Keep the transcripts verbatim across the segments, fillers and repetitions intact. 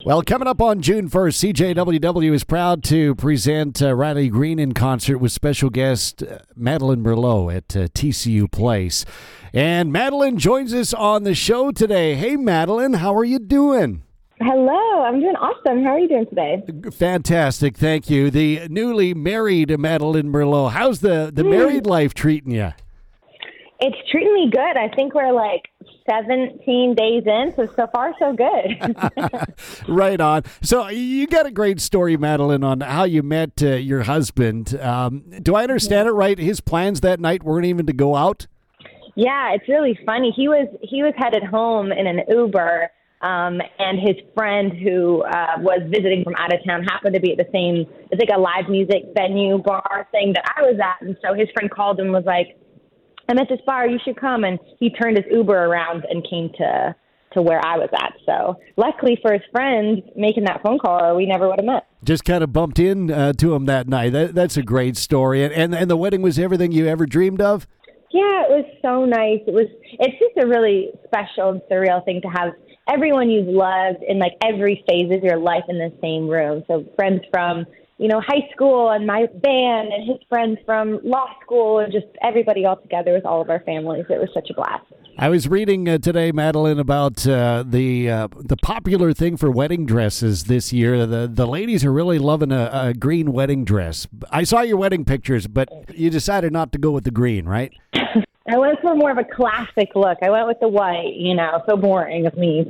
Well, coming up on June first, C J W W is proud to present uh, Riley Green in concert with special guest uh, Madeline Merlot at uh, T C U Place. And Madeline joins us on the show today. Hey, Madeline, how are you doing? Hello, I'm doing awesome. How are you doing today? Fantastic, thank you. The newly married Madeline Merlot. How's the, the married life treating you? It's treating me good. I think we're like seventeen days in, so so far so good. Right on. So you got a great story, Madeline, on how you met uh, your husband. Um, do I understand it right? His plans that night weren't even to go out? Yeah, it's really funny. He was he was headed home in an Uber, um, and his friend who uh, was visiting from out of town happened to be at the same, it's like a live music venue bar thing that I was at, and so his friend called and was like, I'm at this bar, you should come. And he turned his Uber around and came to, to where I was at. So luckily for his friend making that phone call, or we never would have met. Just kind of bumped in uh, to him that night. That, that's a great story. And, and and the wedding was everything you ever dreamed of? Yeah, it was so nice. It was. It's just a really special and surreal thing to have everyone you've loved in like every phase of your life in the same room. So friends from, you know, high school and my band and his friends from law school and just everybody all together with all of our families. It was such a blast. I was reading uh, today, Madeline, about uh, the uh, the popular thing for wedding dresses this year. The the ladies are really loving a, a green wedding dress. I saw your wedding pictures, but you decided not to go with the green, right? I went for more of a classic look. I went with the white, you know, so boring of me,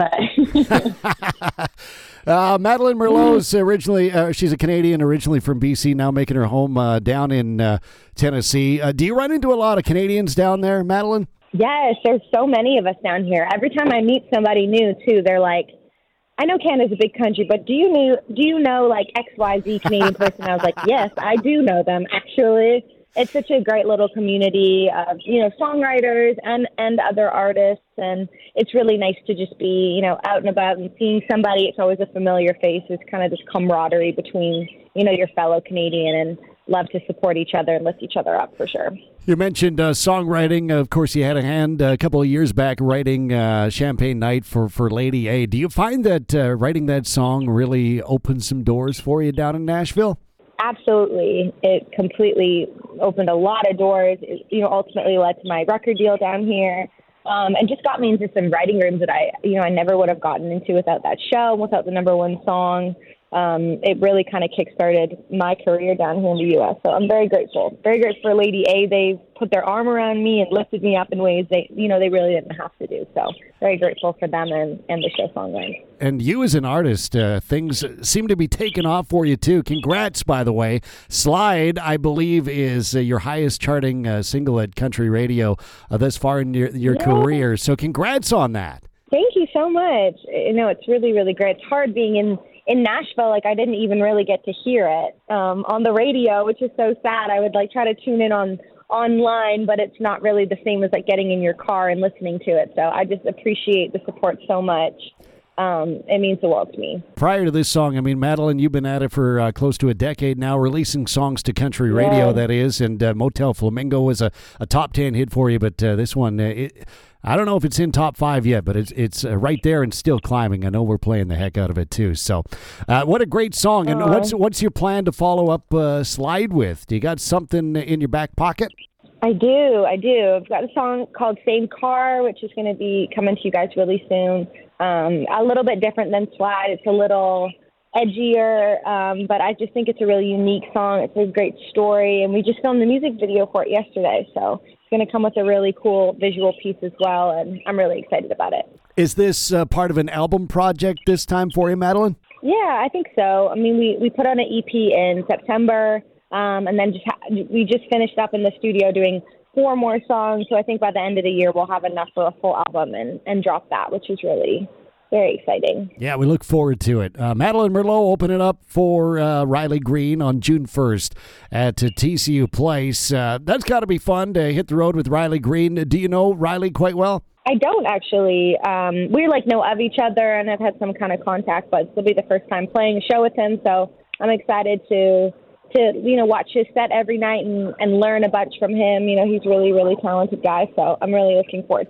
but... uh, Madeline Merlot's originally, uh, she's a Canadian, originally from B C, now making her home uh, down in uh, Tennessee. Uh, do you run into a lot of Canadians down there, Madeline? Yes, there's so many of us down here. Every time I meet somebody new, too, they're like, I know Canada's a big country, but do you know, do you know like X Y Z Canadian person? I was like, yes, I do know them, actually. It's such a great little community of, you know, songwriters and, and other artists. And it's really nice to just be, you know, out and about and seeing somebody. It's always a familiar face. It's kind of this camaraderie between, you know, your fellow Canadian, and love to support each other and lift each other up for sure. You mentioned uh, songwriting. Of course, you had a hand a couple of years back writing uh, Champagne Night for, for Lady A. Do you find that uh, writing that song really opened some doors for you down in Nashville? Absolutely. It completely opened a lot of doors. It, you know, ultimately led to my record deal down here, um, and just got me into some writing rooms that I, you know, I never would have gotten into without that show, without the number one song. Um, it really kind of kickstarted my career down here in the U S. So I'm very grateful. Very grateful for Lady A. They put their arm around me and lifted me up in ways they, you know, they really didn't have to do. So very grateful for them and, and the show Songline. And you as an artist, uh, things seem to be taking off for you too. Congrats, by the way. Slide, I believe, is uh, your highest charting uh, single at country radio uh, thus far in your, your yeah. career. So congrats on that. Thank you so much. You know, it's really, really great. It's hard being in In Nashville, like I didn't even really get to hear it um, on the radio, which is so sad. I would like try to tune in on online, but it's not really the same as like getting in your car and listening to it. So I just appreciate the support so much. Um, it means the world to me. Prior to this song, I mean, Madeline, you've been at it for uh, close to a decade now, releasing songs to country radio, yeah. that is, and uh, Motel Flamingo was a, a top ten hit for you, but uh, this one, uh, it, I don't know if it's in top five yet, but it's it's uh, right there and still climbing. I know we're playing the heck out of it, too. So uh, what a great song. And uh, what's what's your plan to follow up uh, Slide with? Do you got something in your back pocket? I do. I do. I've got a song called Same Car, which is going to be coming to you guys really soon. Um, a little bit different than Slide. It's a little edgier, um, but I just think it's a really unique song. It's a great story, and we just filmed the music video for it yesterday, so it's going to come with a really cool visual piece as well, and I'm really excited about it. Is this uh, part of an album project this time for you, Madeline? Yeah, I think so. I mean, we, we put on an E P in September, um, and then just ha- we just finished up in the studio doing four more songs, so I think by the end of the year we'll have enough for a full album and, and drop that, which is really very exciting. Yeah, we look forward to it. Uh, Madeline Merlot opening up for uh, Riley Green on June first at uh, T C U Place. Uh, that's got to be fun to hit the road with Riley Green. Do you know Riley quite well? I don't actually. Um, we like know of each other and have had some kind of contact, but this will be the first time playing a show with him, so I'm excited to to you know watch his set every night and, and learn a bunch from him. You know, he's a really, really talented guy, so I'm really looking forward to it.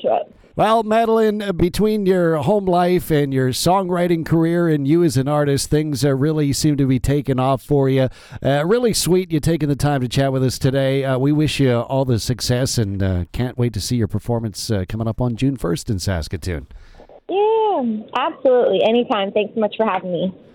Well, Madeline, uh, between your home life and your songwriting career and you as an artist, things uh, really seem to be taking off for you. Uh, really sweet you taking the time to chat with us today. Uh, we wish you all the success and uh, can't wait to see your performance uh, coming up on June first in Saskatoon. Yeah, absolutely. Anytime. Thanks so much for having me.